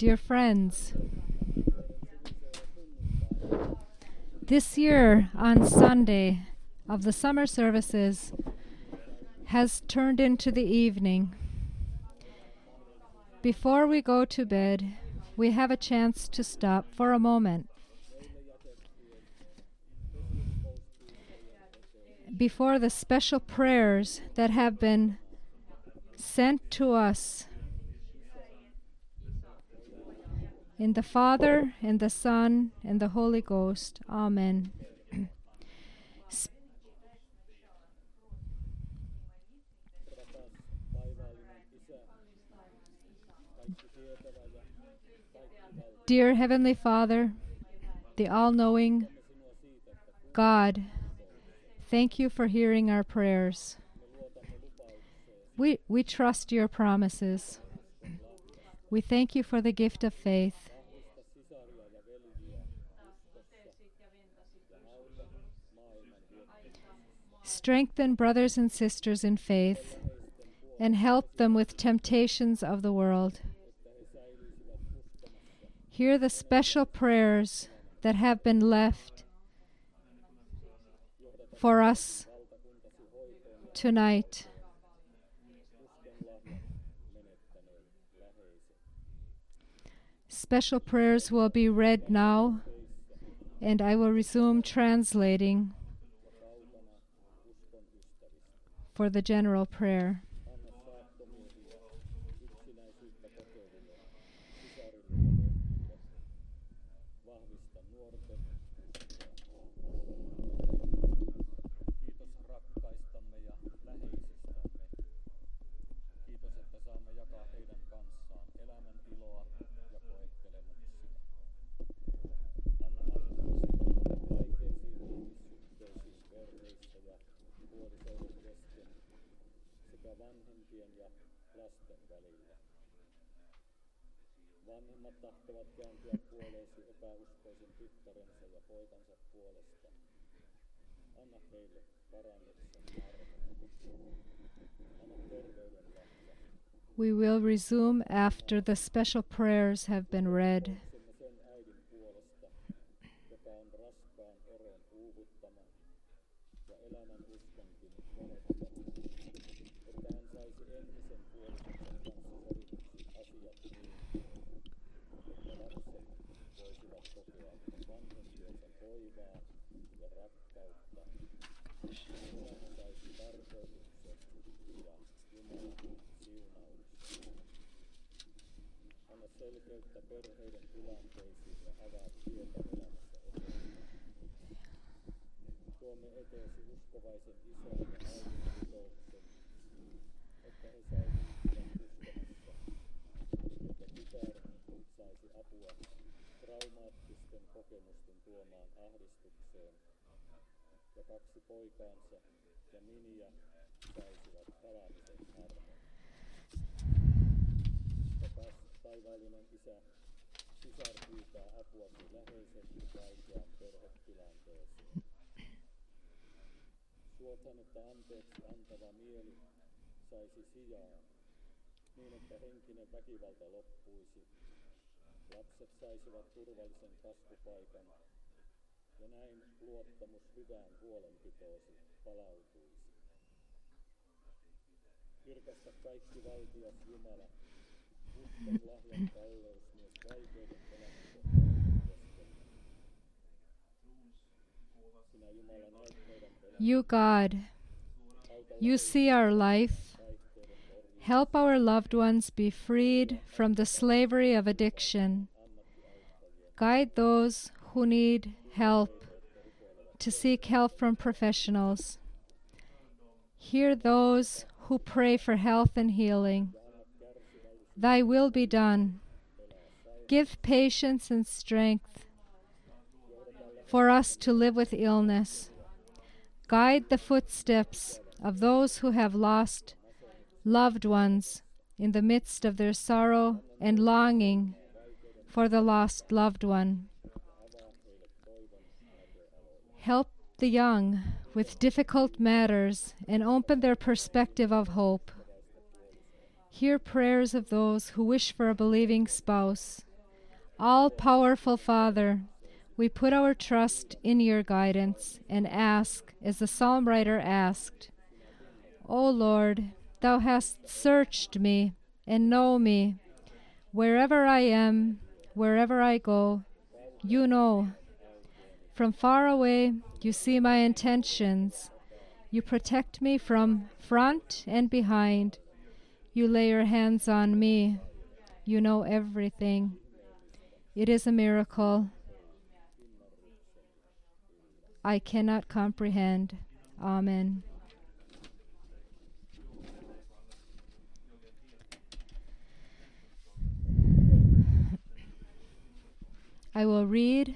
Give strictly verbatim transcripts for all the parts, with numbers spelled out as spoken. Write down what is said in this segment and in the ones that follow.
Dear friends, this year on Sunday of the summer services has turned into the evening. Before we go to bed, we have a chance to stop for a moment. Before the special prayers that have been sent to us in the Father, and the Son, and the Holy Ghost. Amen. Dear Heavenly Father, the all-knowing God, thank you for hearing our prayers. We, we trust your promises. We thank you for the gift of faith. Strengthen brothers and sisters in faith and help them with temptations of the world. Hear the special prayers that have been left for us tonight. Special prayers will be read now, and I will resume translating for the general prayer. Vanhemmat tahtovat kääntyä puoleesi epäuskoisen tyttärensä ja poikansa puolesta. Anna heille parannuksen armon. Anna terveyden lahja. We will resume after the special prayers have been read. Sen äidin puolesta, joka on raskaan eron uuvuttama ja elämän uskonkin menettänyt, että hän saisi entisen puolisonsa kanssa sovituksi asiat niin, että lapset voisivat kokea vanhempiensa hoivaa ja rakkautta. Elämä saisi tarkoituksen ja Jumalan siunauksen. Anna selkeyttä perheiden tilanteisiin ja avaa tietä elämässä eteenpäin. Tuomme eteesi uskovaisen isän ja äidin rukouksen, että he säilyisivät uskomassa, että tytär saisi apua traumaattisten kokemusten tuomaan ahdistukseen, ja kaksi poikaansa ja Minja saisivat palaamisen armon. Rakas taivaallinen Isä, sisar pyytää apuasi läheisesti vaikeaan perhetilanteeseen. Suothan, että anteeksi antava mieli saisi sijaa, niin että henkinen väkivalta loppuisi. Lapset saisivat turvallisen kasvupaikan, ja näin luottamus hyvään huolenpitoosi palautuisi. Kirkasta kaikki valtias Jumala, uskon lahjan kalleus myös vaikeuden elämän keskellä. Sinä Jumala näet meidän elämän. You, God, you see our life. Help our loved ones be freed from the slavery of addiction. Guide those who need help to seek help from professionals. Hear those who pray for health and healing. Thy will be done. Give patience and strength for us to live with illness. Guide the footsteps of those who have lost loved ones in the midst of their sorrow and longing for the lost loved one. Help the young with difficult matters and open their perspective of hope. Hear prayers of those who wish for a believing spouse. All-powerful Father, we put our trust in your guidance and ask, as the psalm writer asked, O Lord, thou hast searched me and know me. Wherever I am, wherever I go, you know. From far away, you see my intentions. You protect me from front and behind. You lay your hands on me. You know everything. It is a miracle I cannot comprehend. Amen. I will read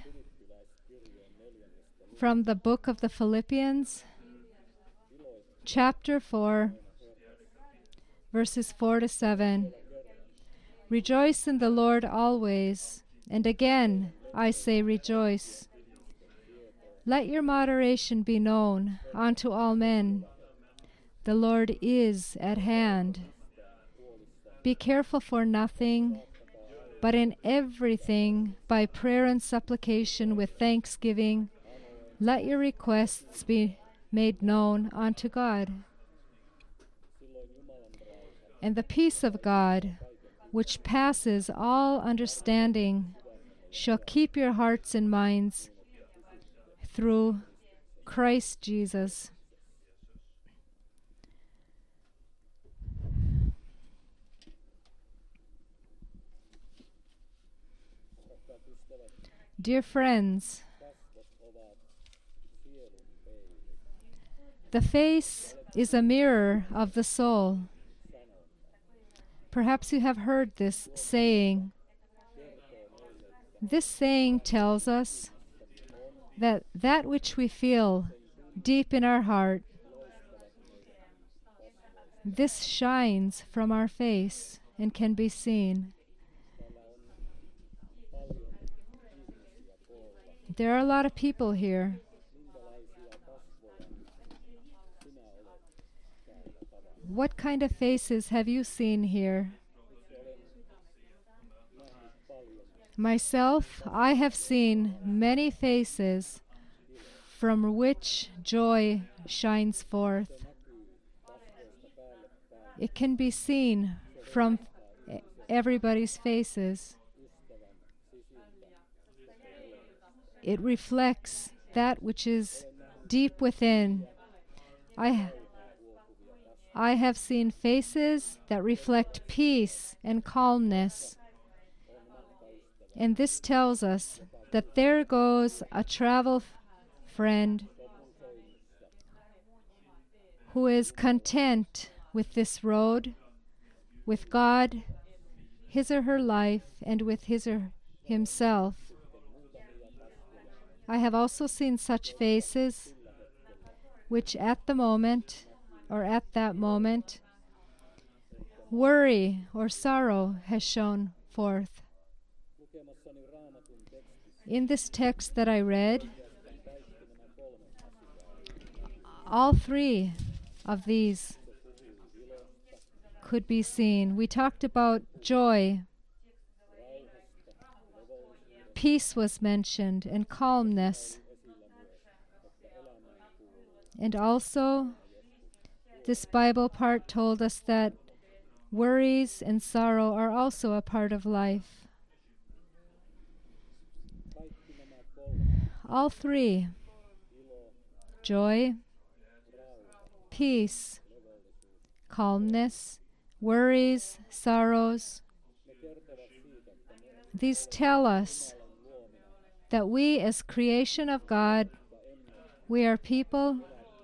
from the book of the Philippians, chapter four, verses four to seven. Rejoice in the Lord always, and again I say rejoice. Let your moderation be known unto all men. The Lord is at hand. Be careful for nothing, but in everything, by prayer and supplication with thanksgiving, let your requests be made known unto God. And the peace of God, which passes all understanding, shall keep your hearts and minds through Christ Jesus. Dear friends, the face is a mirror of the soul. Perhaps you have heard this saying. This saying tells us that that which we feel deep in our heart, this shines from our face and can be seen. There are a lot of people here. What kind of faces have you seen here? Myself, I have seen many faces from which joy shines forth. It can be seen from everybody's faces. It reflects that which is deep within. I, I have seen faces that reflect peace and calmness. And this tells us that there goes a travel f- friend who is content with this road, with God, his or her life, and with his or himself. I have also seen such faces which at the moment, or at that moment, worry or sorrow has shown forth. In this text that I read, all three of these could be seen. We talked about joy. Peace was mentioned, and calmness. And also, this Bible part told us that worries and sorrow are also a part of life. All three, joy, peace, calmness, worries, sorrows, these tell us that we as creation of God, we are people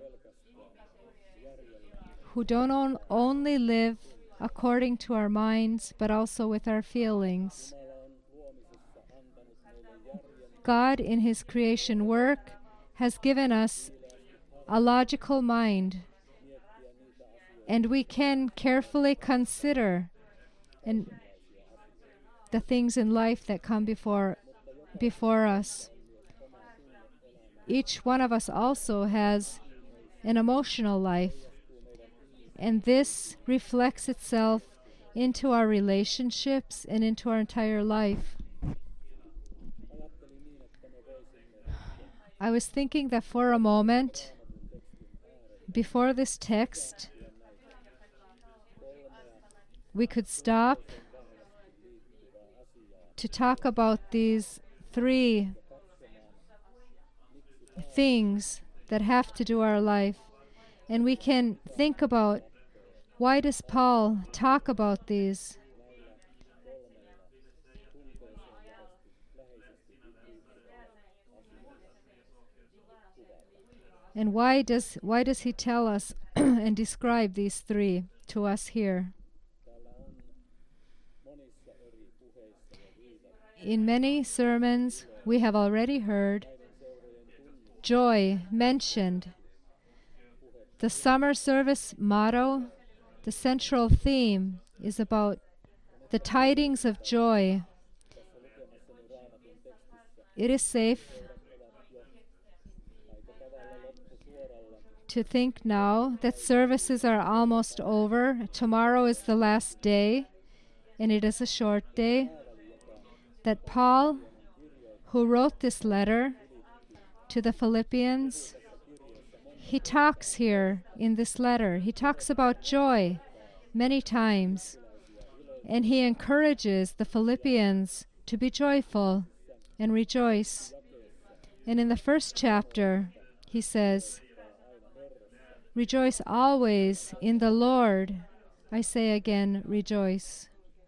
who don't on, only live according to our minds, but also with our feelings. God, in his creation work, has given us a logical mind, and we can carefully consider and the things in life that come before before us. Each one of us also has an emotional life, and this reflects itself into our relationships and into our entire life. I was thinking that for a moment, before this text, we could stop to talk about these three things that have to do our life. And we can think about, why does Paul talk about these? And why does why does he tell us and describe these three to us here? In many sermons we have already heard joy mentioned. The summer service motto, the central theme, is about the tidings of joy. It is safe to think now that services are almost over. Tomorrow is the last day, and it is a short day. That Paul, who wrote this letter to the Philippians, he talks here in this letter, he talks about joy many times, and he encourages the Philippians to be joyful and rejoice. And in the first chapter, he says, "Rejoice always in the Lord." I say again, rejoice.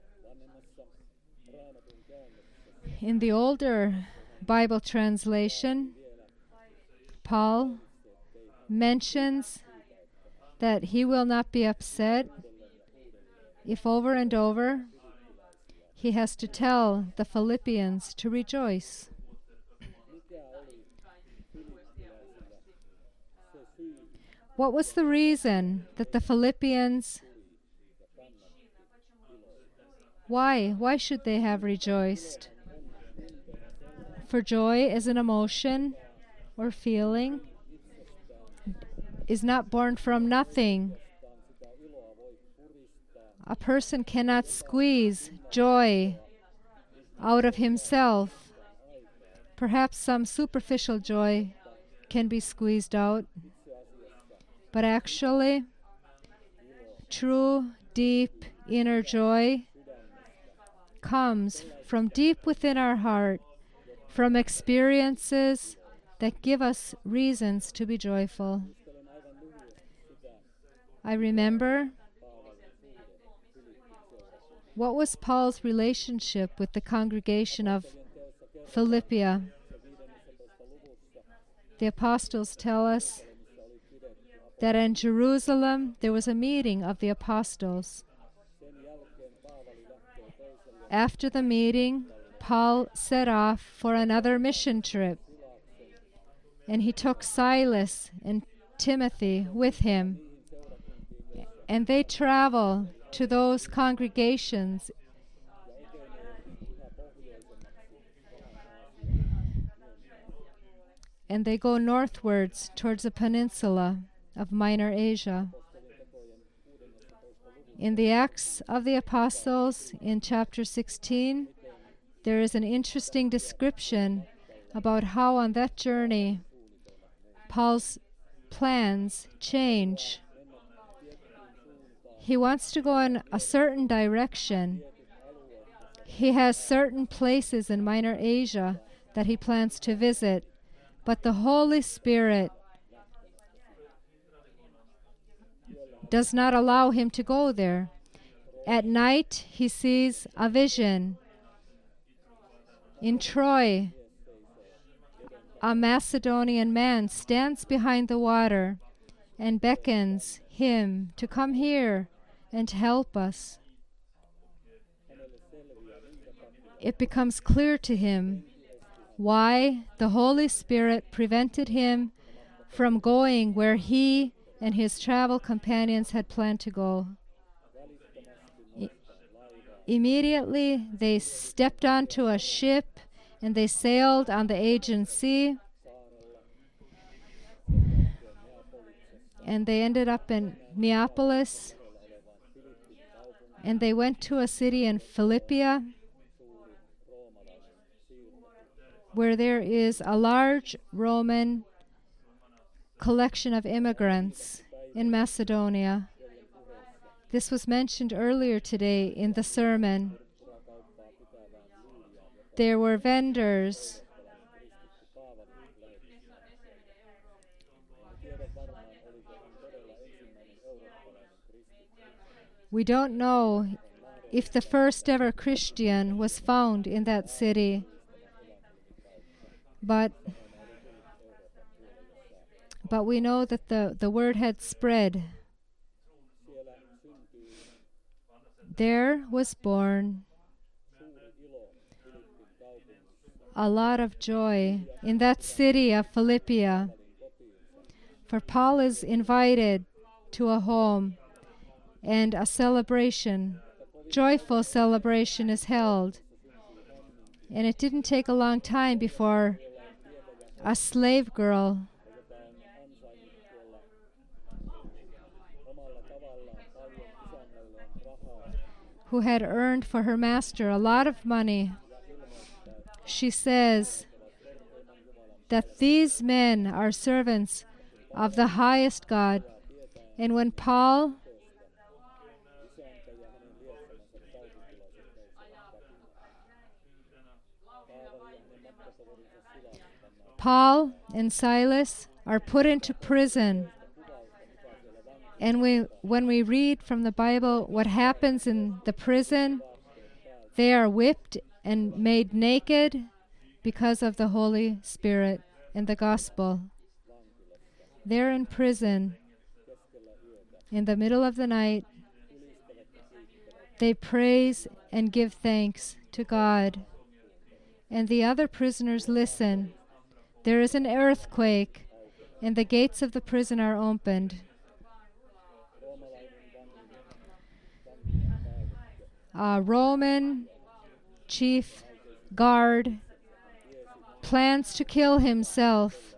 In the older Bible translation, Paul mentions that he will not be upset if over and over he has to tell the Philippians to rejoice. What was the reason that the Philippians, why? Why should they have rejoiced? For joy is an emotion or feeling, is not born from nothing. A person cannot squeeze joy out of himself. Perhaps some superficial joy can be squeezed out, but actually, true, deep, inner joy comes from deep within our heart, from experiences that give us reasons to be joyful. I remember, what was Paul's relationship with the congregation of Philippia? The apostles tell us that in Jerusalem there was a meeting of the apostles. After the meeting, Paul set off for another mission trip, and he took Silas and Timothy with him, and they travel to those congregations and they go northwards towards the peninsula of Minor Asia. In the Acts of the Apostles, in chapter sixteen, there is an interesting description about how on that journey Paul's plans change. He wants to go in a certain direction. He has certain places in Minor Asia that he plans to visit, but the Holy Spirit does not allow him to go there. At night, he sees a vision. In Troy, a Macedonian man stands behind the water and beckons him to come here and help us. It becomes clear to him why the Holy Spirit prevented him from going where he and his travel companions had planned to go. I- immediately they stepped onto a ship and they sailed on the Aegean Sea, and they ended up in Neapolis, and they went to a city in Philippia, where there is a large Roman collection of immigrants in Macedonia. This was mentioned earlier today in the sermon. There were vendors. We don't know if the first ever Christian was found in that city, but but we know that the, the word had spread. There was born a lot of joy in that city of Philippia, for Paul is invited to a home and a celebration, joyful celebration is held. And it didn't take a long time before a slave girl who had earned for her master a lot of money, she says that these men are servants of the highest God. And when Paul Paul and Silas are put into prison, and we, when we read from the Bible what happens in the prison, they are whipped and made naked because of the Holy Spirit and the gospel. They're in prison in the middle of the night. They praise and give thanks to God. And the other prisoners listen. There is an earthquake, and the gates of the prison are opened. A Roman chief guard plans to kill himself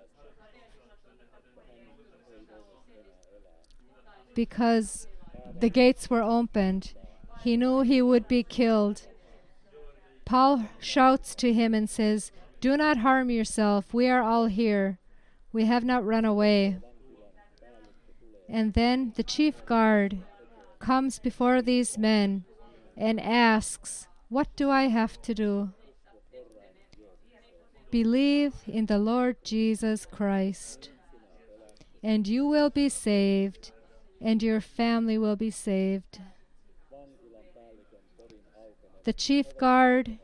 because the gates were opened. He knew he would be killed. Paul shouts to him and says, "Do not harm yourself. We are all here. We have not run away." And then the chief guard comes before these men and asks, "What do I have to do?" "Believe in the Lord Jesus Christ, and you will be saved, and your family will be saved." The chief guard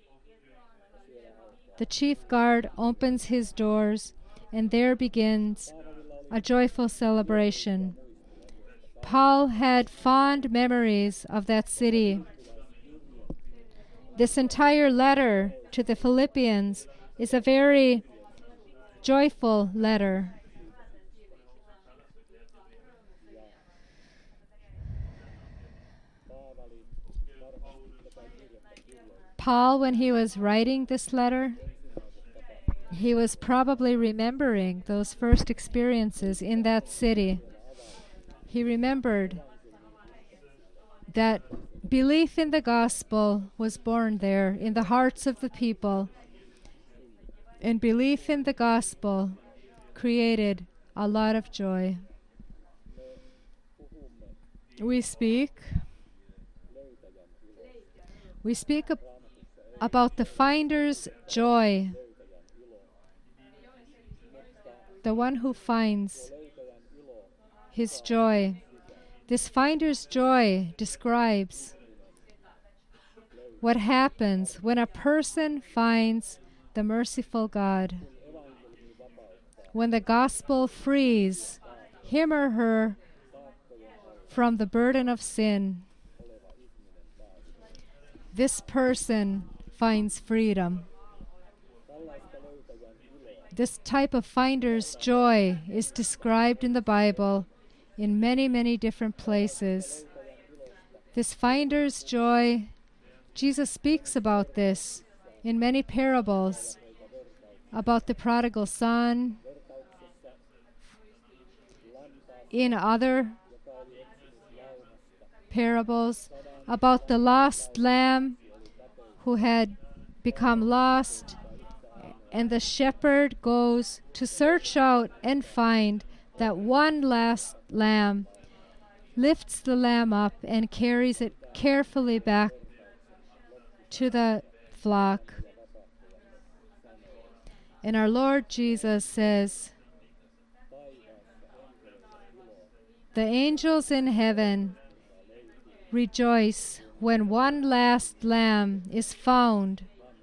The chief guard opens his doors, and there begins a joyful celebration. Paul had fond memories of that city. This entire letter to the Philippians is a very joyful letter. Paul, when he was writing this letter, he was probably remembering those first experiences in that city. He remembered that belief in the gospel was born there in the hearts of the people, and belief in the gospel created a lot of joy. We speak we speak ab- about the finder's joy, the one who finds his joy. This finder's joy describes what happens when a person finds the merciful God, when the gospel frees him or her from the burden of sin. This person finds freedom. This type of finder's joy is described in the Bible in many, many different places. This finder's joy, Jesus speaks about this in many parables, about the prodigal son, in other parables, about the lost lamb who had become lost, and the shepherd goes to search out and find that one last lamb, lifts the lamb up and carries it carefully back to the flock. And our Lord Jesus says, the angels in heaven rejoice when one last lamb is found.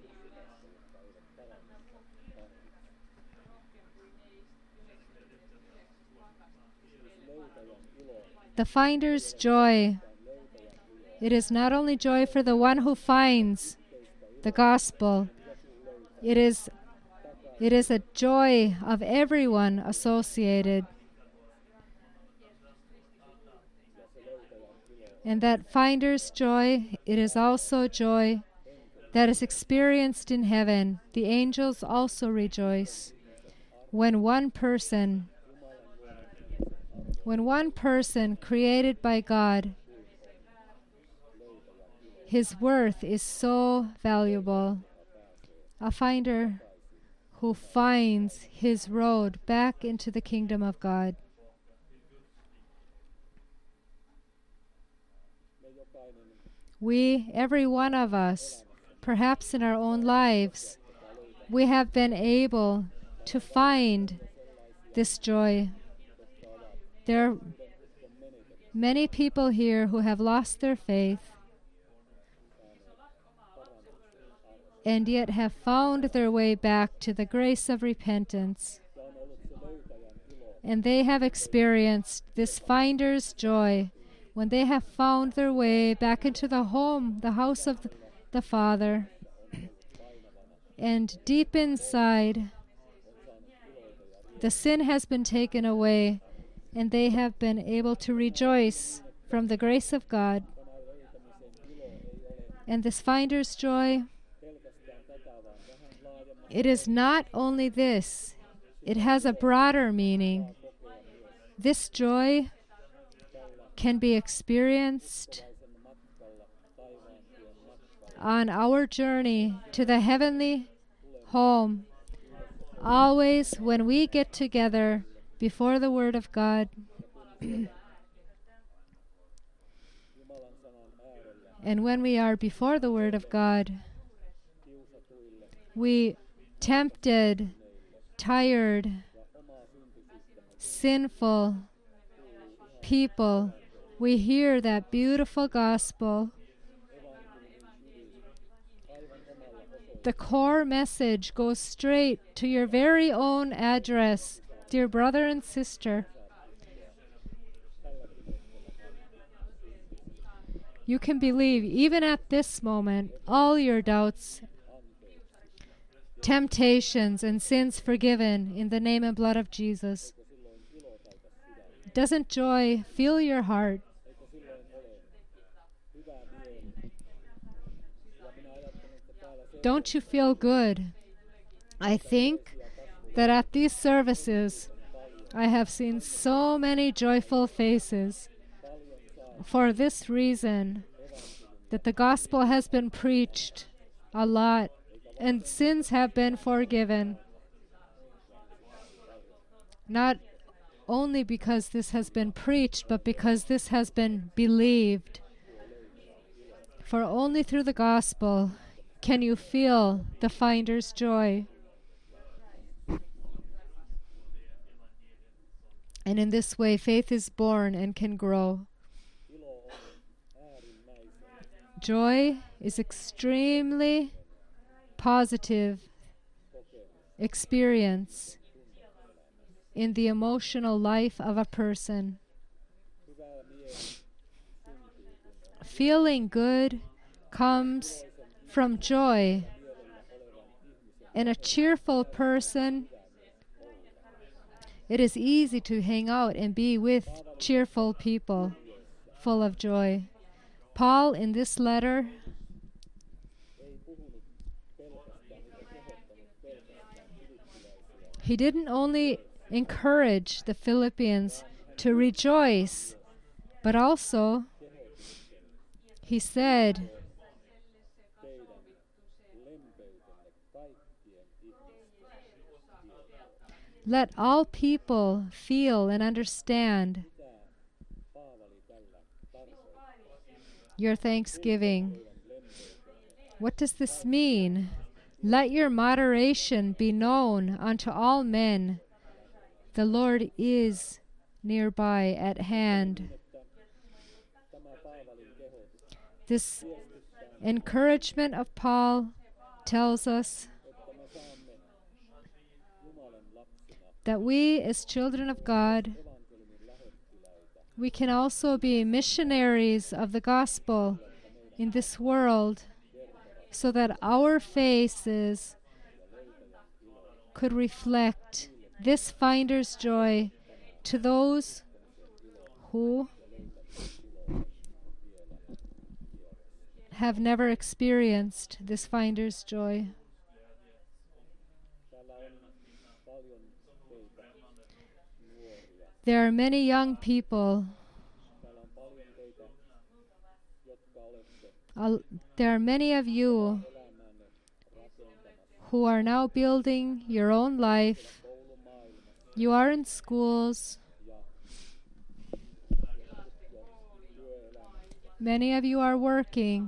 The finder's joy. It is not only joy for the one who finds the gospel, it is it is a joy of everyone associated. And that finder's joy, it is also joy that is experienced in heaven. The angels also rejoice when one person, when one person created by God, his worth is so valuable. A finder who finds his road back into the kingdom of God. We, every one of us, perhaps in our own lives, we have been able to find this joy. There are many people here who have lost their faith and yet have found their way back to the grace of repentance. And they have experienced this finder's joy when they have found their way back into the home, the house of the Father. And deep inside, the sin has been taken away, and they have been able to rejoice from the grace of God. And this finder's joy, it is not only this, it has a broader meaning. This joy can be experienced on our journey to the heavenly home, always when we get together before the Word of God. And when we are before the Word of God, we tempted, tired, sinful people, we hear that beautiful gospel. The core message goes straight to your very own address, dear brother and sister. You can believe, even at this moment, all your doubts, temptations, and sins forgiven in the name and blood of Jesus. Doesn't joy fill your heart? Don't you feel good? I think that at these services, I have seen so many joyful faces for this reason, that the gospel has been preached a lot and sins have been forgiven. Not only because this has been preached, but because this has been believed. For only through the gospel can you feel the finder's joy. And in this way, faith is born and can grow. Joy is extremely positive experience in the emotional life of a person. Feeling good comes from joy, and a cheerful person, it is easy to hang out and be with cheerful people full of joy. Paul, in this letter, he didn't only encourage the Philippians to rejoice, but also he said, lempeytenne kaikkien ihmisten tietoon. Let all people feel and understand Mitä Paavali tällä tarkoittaa? your thanksgiving. Teidän lempeytenne What does this mean? Let your moderation be known unto all men. The Lord is nearby at hand. että tämä Paavalin kehotus This viestittää, encouragement of Paul tells us että me saamme Jumalan lapsina that we, as children of God, evankeliumin lähettiläitä we can also be missionaries of the gospel in this world, so that our faces could reflect this finder's joy to those who have never experienced this finder's joy. täällä on paljon teitä nuoria. There are many young people. Täällä on paljon teitä, jotka olette Uh, there are many of you elämänne rakentamassa who are now building your own life. koulumaailmassa You are in schools. ja työelämässä. Many of you are working.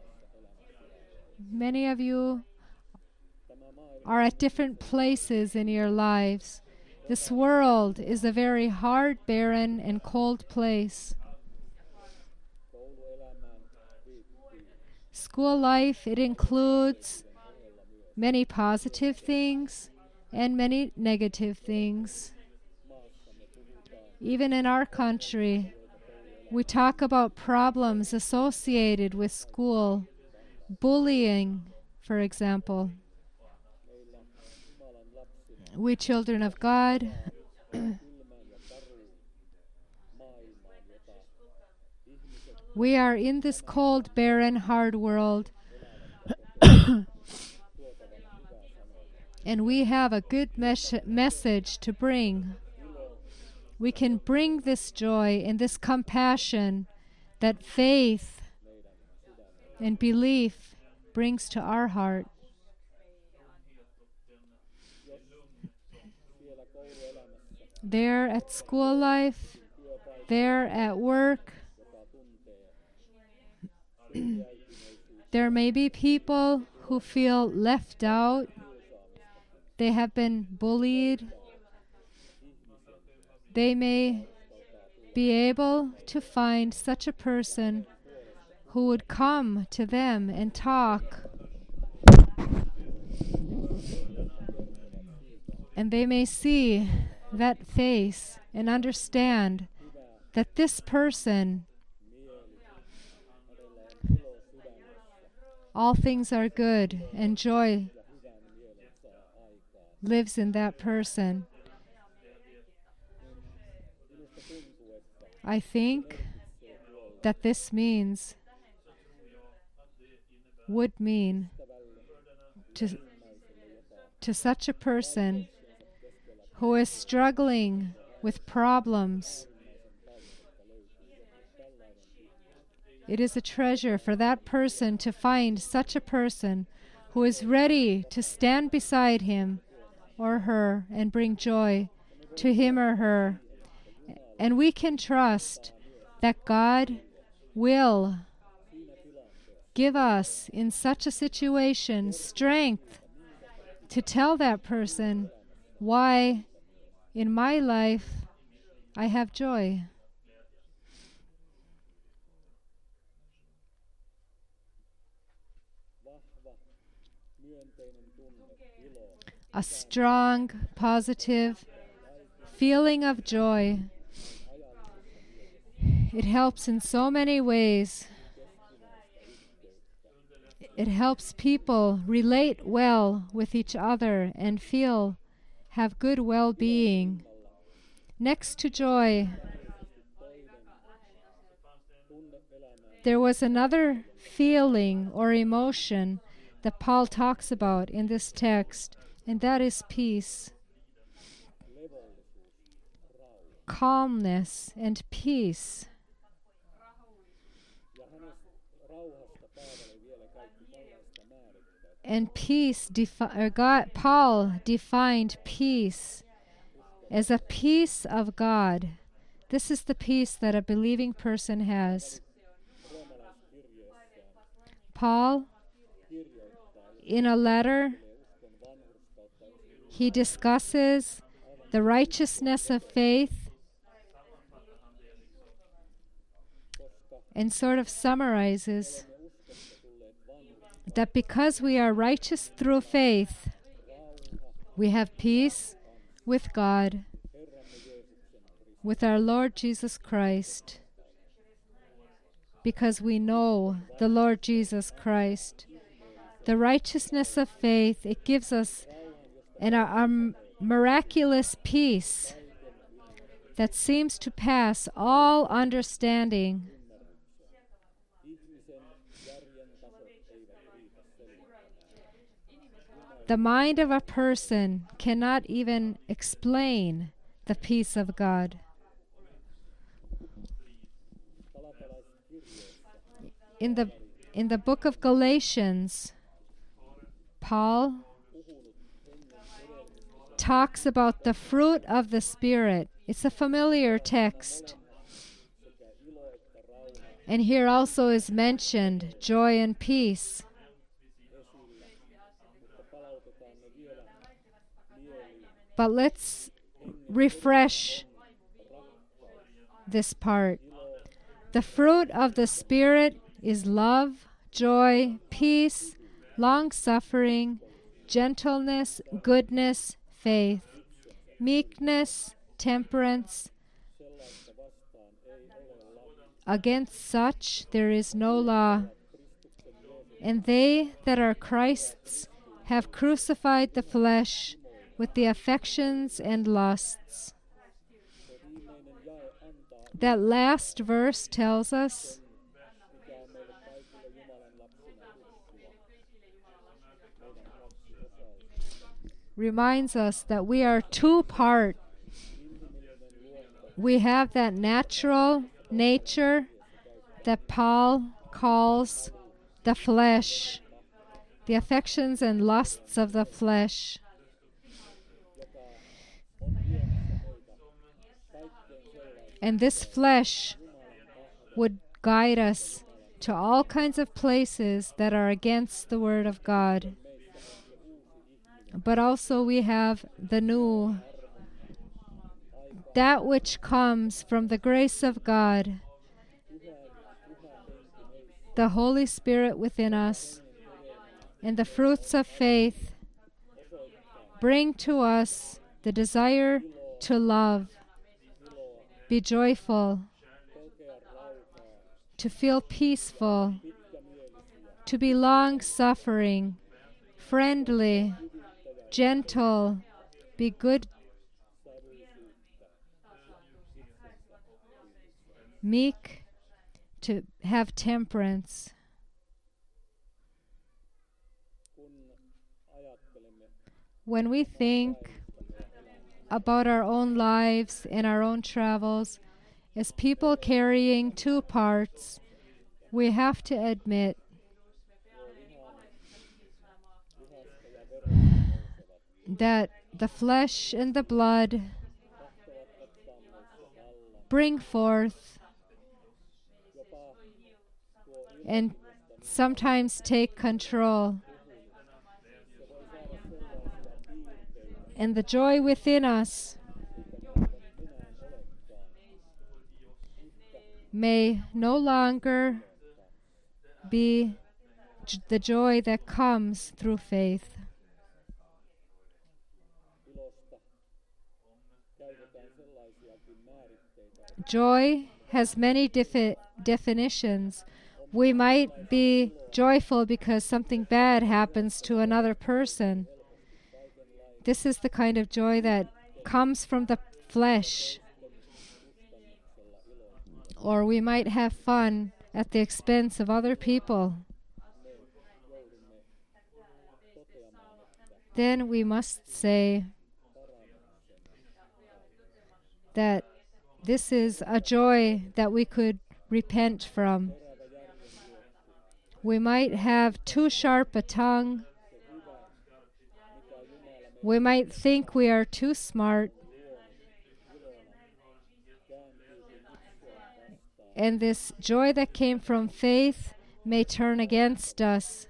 Many of you Tämä maailma are at different places in your lives. This world is a very hard, barren, and cold place. kouluelämään liittyy School life, it includes many positive things and many negative things. maassamme puhutaan Even in our country, we talk about problems associated with school, bullying, for example. meillä Jumalan lapsina We children of God, kylmään ja karuun maailmaan, jota ihmiset we are in this cold, barren, hard world, tuotavan hyvää sanoa. and we have a good mes- message to bring. We can bring this joy and this compassion that faith and belief brings to our heart. Siellä kouluelämässä There at school life, there at work, joka tuntee there may be people who feel left out. They have been bullied. They may be able to find such a person who would come to them and talk. And they may see that face and understand that this person, all things are good and joy lives in that person. I think that this means, would mean to, to such a person who is struggling with problems, it is a treasure for that person to find such a person who is ready to stand beside him or her and bring joy to him or her. And we can trust that God will give us in such a situation strength to tell that person why in my life I have joy. vahva, myönteinen tunne, ilo, A strong, positive feeling of joy. It helps in so many ways. It helps people relate well with each other and feel, have good well-being. Next to joy, there was another feeling or emotion that Paul talks about in this text, and that is peace. Calmness and peace. And peace, defi- or God, Paul defined peace as a peace of God. This is the peace that a believing person has. Paul, in a letter, he discusses the righteousness of faith and sort of summarizes that because we are righteous through faith, we have peace with God, with our Lord Jesus Christ, because we know the Lord Jesus Christ. The righteousness of faith, it gives us an, a, a miraculous peace that seems to pass all understanding. The mind of a person cannot even explain the peace of God. In the in the book of Galatians, Paul talks about the fruit of the Spirit. It's a familiar text. And here also is mentioned joy and peace. But let's refresh this part. The fruit of the Spirit is love, joy, peace, long-suffering, gentleness, goodness, faith, meekness, temperance. Against such there is no law. And they that are Christ's have crucified the flesh with the affections and lusts. That last verse tells us reminds us that we are two part. We have that natural nature that Paul calls the flesh, the affections and lusts of the flesh. And this flesh would guide us to all kinds of places that are against the Word of God. But also we have the new, that which comes from the grace of God, the Holy Spirit within us, and the fruits of faith bring to us the desire to love, be joyful, to feel peaceful, to be long-suffering, friendly, gentle, be good, meek, to have temperance. When we think about our own lives and our own travels, as people carrying two parts, we have to admit that the flesh and the blood bring forth and sometimes take control. And the joy within us may no longer be j- the joy that comes through faith. Joy has many defi- definitions. We might be joyful because something bad happens to another person. This is the kind of joy that comes from the flesh. Or we might have fun at the expense of other people. Then we must say that this is a joy that we could repent from. We might have too sharp a tongue We might think we are too smart, and this joy that came from faith may turn against us.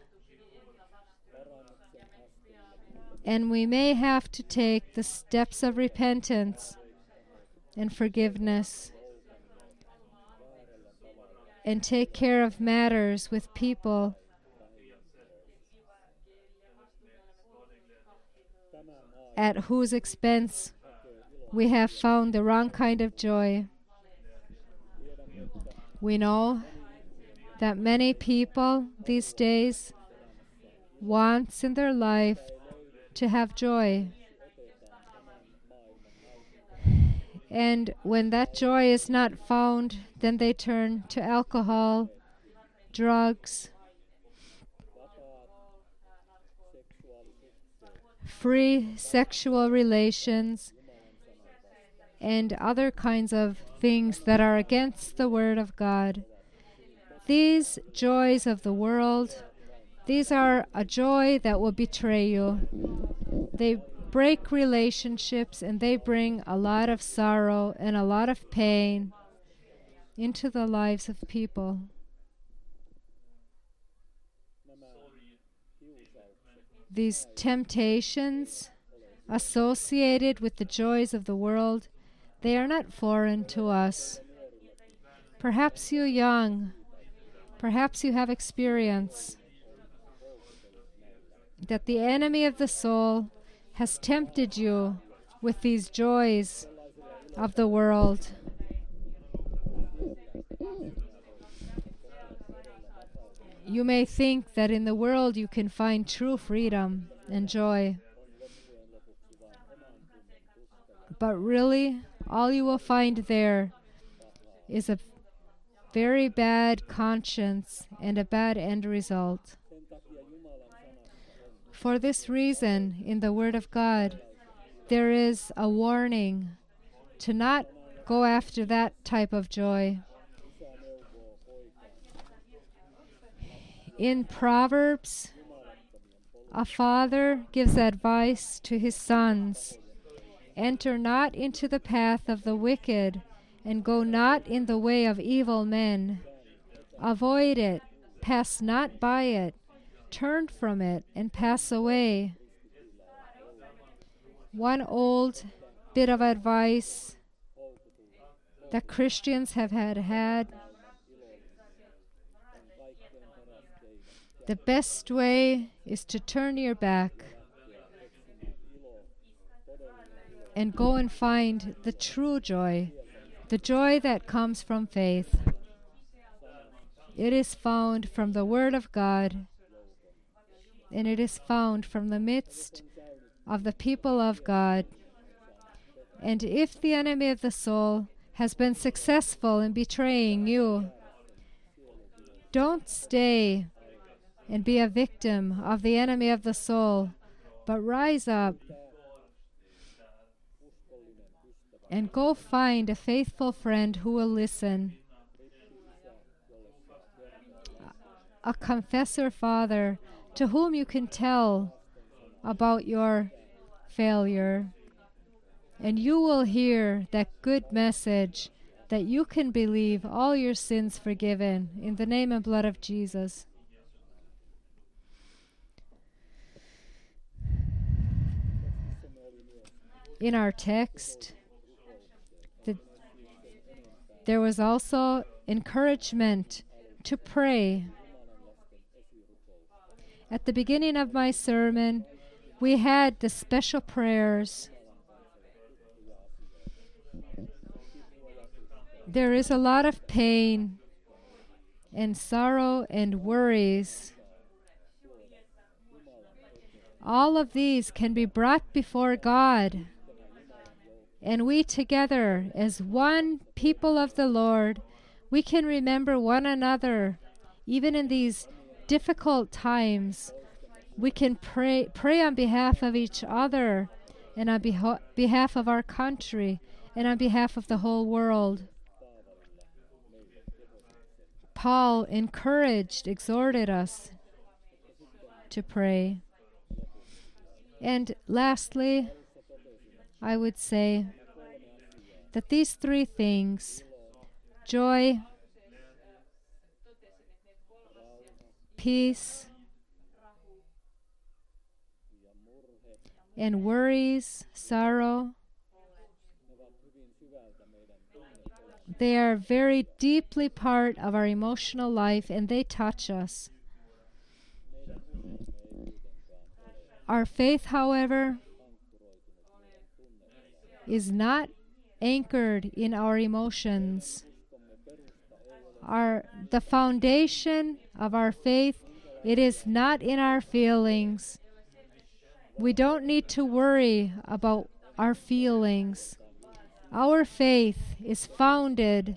And we may have to take the steps of repentance and forgiveness and take care of matters with people at whose expense we have found the wrong kind of joy. We know that many people these days want in their life to have joy. And when that joy is not found, then they turn to alcohol, drugs, free sexual relations, and other kinds of things that are against the Word of God. These joys of the world, these are a joy that will betray you. They break relationships and they bring a lot of sorrow and a lot of pain into the lives of people. These temptations associated with the joys of the world, they are not foreign to us. Perhaps you're young, perhaps you have experience that the enemy of the soul has tempted you with these joys of the world. You may think that in the world you can find true freedom and joy. But really, all you will find there is a very bad conscience and a bad end result. For this reason, in the Word of God, there is a warning to not go after that type of joy. In Proverbs, a father gives advice to his sons. Enter not into the path of the wicked, and go not in the way of evil men. Avoid it, pass not by it, turn from it, and pass away. One old bit of advice that Christians have had had: the best way is to turn your back and go and find the true joy, the joy that comes from faith. It is found from the Word of God, and it is found from the midst of the people of God. And if the enemy of the soul has been successful in betraying you, don't stay and be a victim of the enemy of the soul, but rise up and go find a faithful friend who will listen, a confessor father to whom you can tell about your failure, and you will hear that good message that you can believe all your sins forgiven in the name and blood of Jesus. In our text, the, there was also encouragement to pray. At the beginning of my sermon, we had the special prayers. There is a lot of pain and sorrow and worries. All of these can be brought before God, and we together, as one people of the Lord, we can remember one another, even in these difficult times. We can pray pray on behalf of each other, and on beho- behalf of our country, and on behalf of the whole world. Paul encouraged, exhorted us to pray. And lastly, I would say that these three things, joy, peace, and worries, sorrow, they are very deeply part of our emotional life, and they touch us. Our faith, however, is not anchored in our emotions. Our, the foundation of our faith, it is not in our feelings. We don't need to worry about our feelings. Our faith is founded.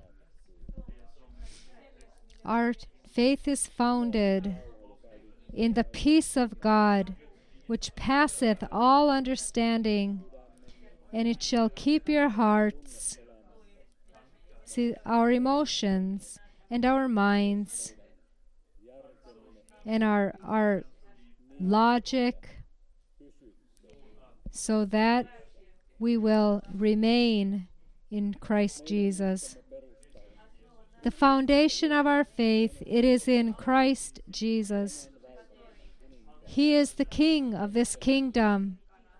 Our faith is founded in the peace of God, which passeth all understanding, and it shall keep your hearts. See, our emotions and our minds and our our logic, so that we will remain in Christ Jesus. The foundation of our faith, it is in Christ Jesus. He is the King of this kingdom.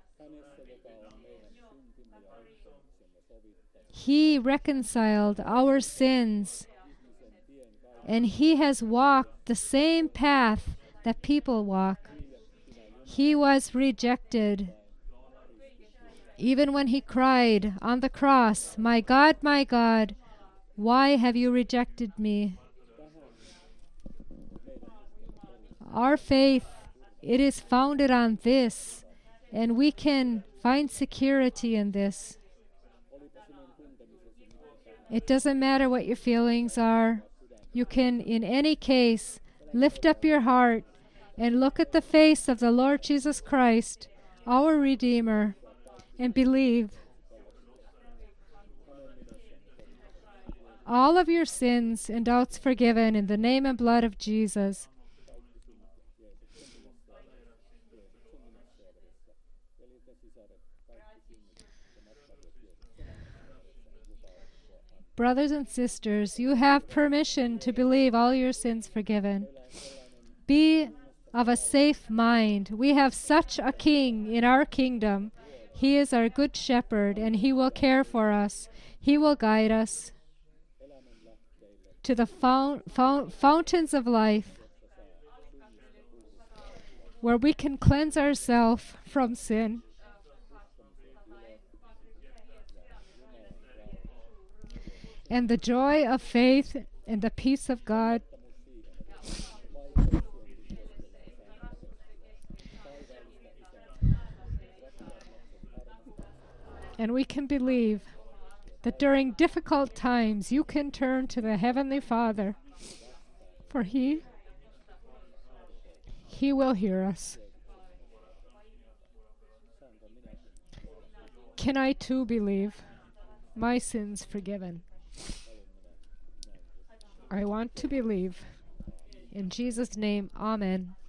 He reconciled our sins, and He has walked the same path that people walk. He was rejected. Even when He cried on the cross, "My God, my God, why have you rejected me?" Our faith, it is founded on this, and we can find security in this. It doesn't matter what your feelings are. You can, in any case, lift up your heart and look at the face of the Lord Jesus Christ, our Redeemer, and believe. All of your sins and doubts forgiven in the name and blood of Jesus. Brothers and sisters, you have permission to believe all your sins forgiven. Be of a safe mind. We have such a King in our kingdom. He is our good shepherd, and He will care for us. He will guide us to the fount, fount, fountains of life, where we can cleanse ourselves from sin. And the joy of faith and the peace of God and we can believe that during difficult times you can turn to the Heavenly Father, for He He will hear us. Can I too believe my sins forgiven? I want to believe. In Jesus' name, Amen.